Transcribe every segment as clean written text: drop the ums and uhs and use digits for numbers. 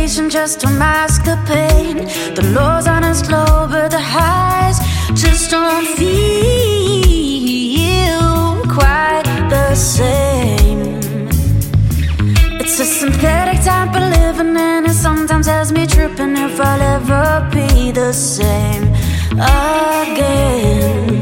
medication just to mask the pain. The lows aren't as low, but the highs just don't feel quite the same. It's a synthetic type of living, and it sometimes has me tripping if I'll ever be the same again.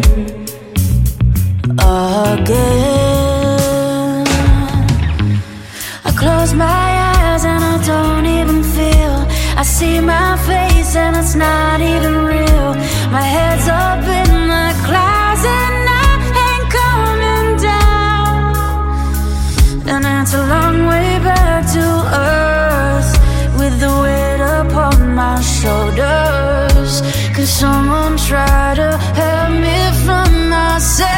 I close my eyes and I don't even feel. I see my face and it's not even real. My head's up in the clouds and I ain't coming down. And it's a long way back to earth, with the weight upon my shoulders. Could someone try to help me from myself?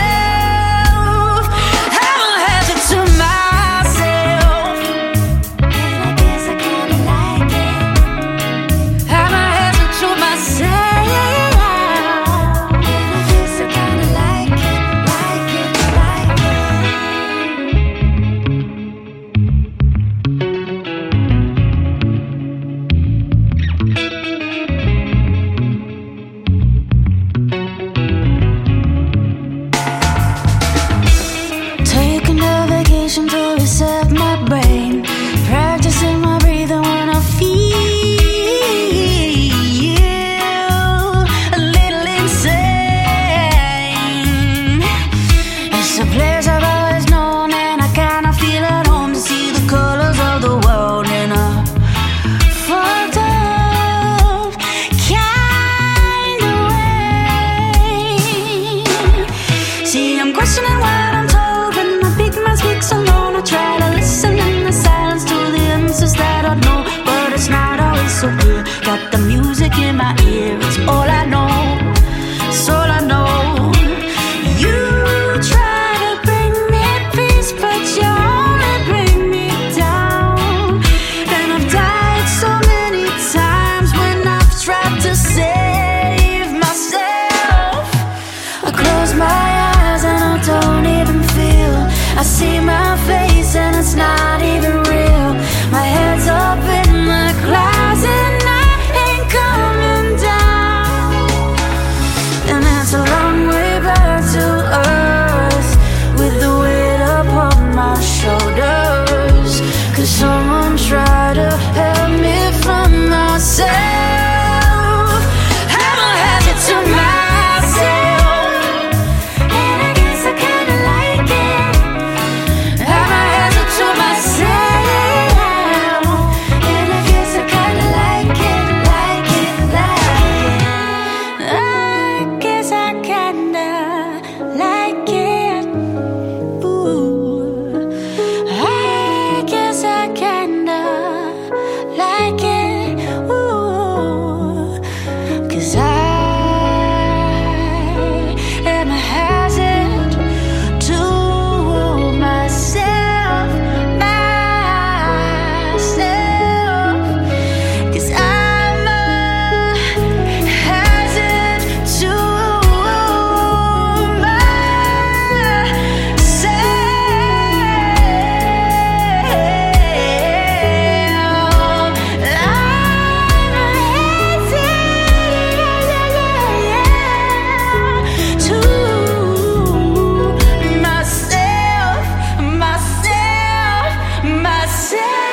To reset my brain, practicing my breathing when I feel a little insane. It's a place I've always known, and I kinda feel at home to see the colors of the world in a fucked up kind of way. See, I'm questioning what I'm told when my big man speaks alone. I try to listen in the silence to the answers that I know, but it's not always so clear. Got the music in my ear, it's all I know, it's all I know. You try to bring me peace, but you only bring me down. And I've died so many times when I've tried to save myself. I close my eyes and I don't even feel. I see my face and it's not even real. My head's up in the clouds and I ain't coming down. And it's a long way back to earth, with the weight upon my shoulders. Could someone try to help me from myself? I'm a hazard to myself, and I guess I kinda like it. I'm a hazard to myself, and I guess I kinda like it, like it, like it. I guess I kinda like it. Ooh, I guess I kinda like it. Ooh, 'cause I am a hazard to myself, myself. 'Cause I'm a hazard to myself. I'm a hazard to myself, myself, myself.